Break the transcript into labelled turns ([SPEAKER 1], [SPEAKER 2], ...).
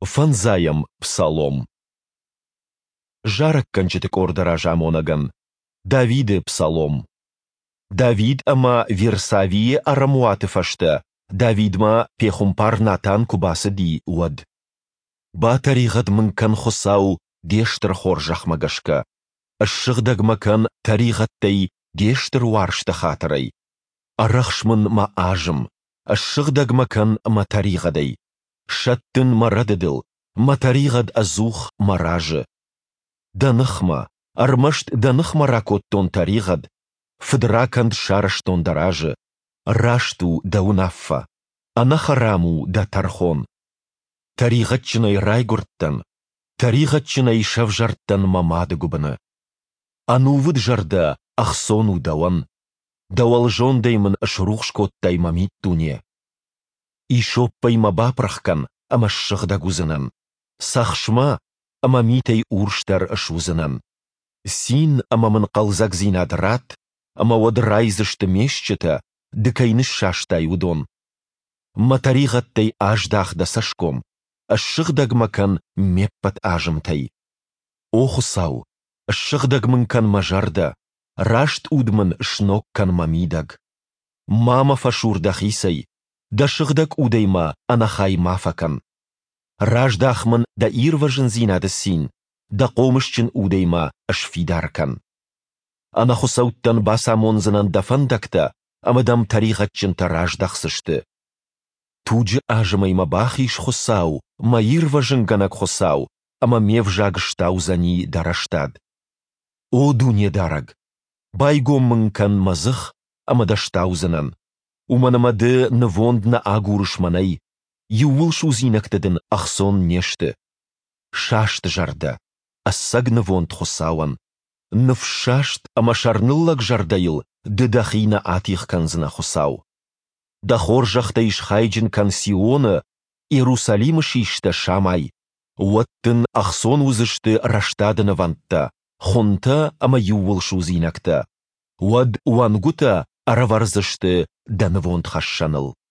[SPEAKER 1] Фанзаям псалом. Жарак канчетик ордара жамонаган. Давиды псалом. Давид ама Версавие арамуаты фашта. Давидма пехумпар Натан кубасы ди уад. Батаригад мынкан хосау дештер хоржах магашка. Ашшыгдаг макан таригаттай дештер варшта хатарай. Арахшмын ма ажым. Ашшыгдаг макан ма таригадай. Шаттын марадыдыл. Ма таригад азух маражы. Даныхма. Армашт даныхма ракоттон таригад. Фыдраканд шараштон даражы. Рашту да унаффа. Анахараму да тархон. Таригатчынай райгурттан. Таригатчынай шавжарттан мамады губыны. Анувыд жарда ахсону дауан. Дауалжон даймын ашрухшкоттай мамит туне. Ишоппай маба прахкан амашшыгда гузынан. Сахшма амамитай урштар ашузынан. Син амамын қалзак зинадрат, амавад райзышты мешчета, дыкайны шаштай удон. Матаригаттай аждах да сашком, ашшыгдагмакан меппат ажымтай. Охусау, ашшыгдагмынкан мажарда, рашт удмын шноккан мамидаг. Мама фашурдах исай, да шыгдаг удайма анахай мафакан. Раждахмын да ирважын зинады син, да қомышчын удайма ашфидаркан. Анахусауттан басамонзынан да фандакта, амадам таригатчын тараждахсышты. Туджы ажымайма бахиш хосау, ма ирважын ганак хосау, ама мевжаг штаузани дараштад. О дуне дараг, байгоммынкан мазых, амада штаузанан. Уманамады навондна агурышманай, ювылшу зинактадын ахсон нешты. Шашт жарда, ассаг навонд хосауан. Навшашт амашарныллак жардайыл, дыдахина атих канзына хосау. Дахор жахтайш хайджин кан Сиона, Иерусалим шишта шамай. Уаттын ахсон узышты раштадына вантта, хонта ама ювылшу зинакта. Уад уангута араварзышты данывонд хашшаныл.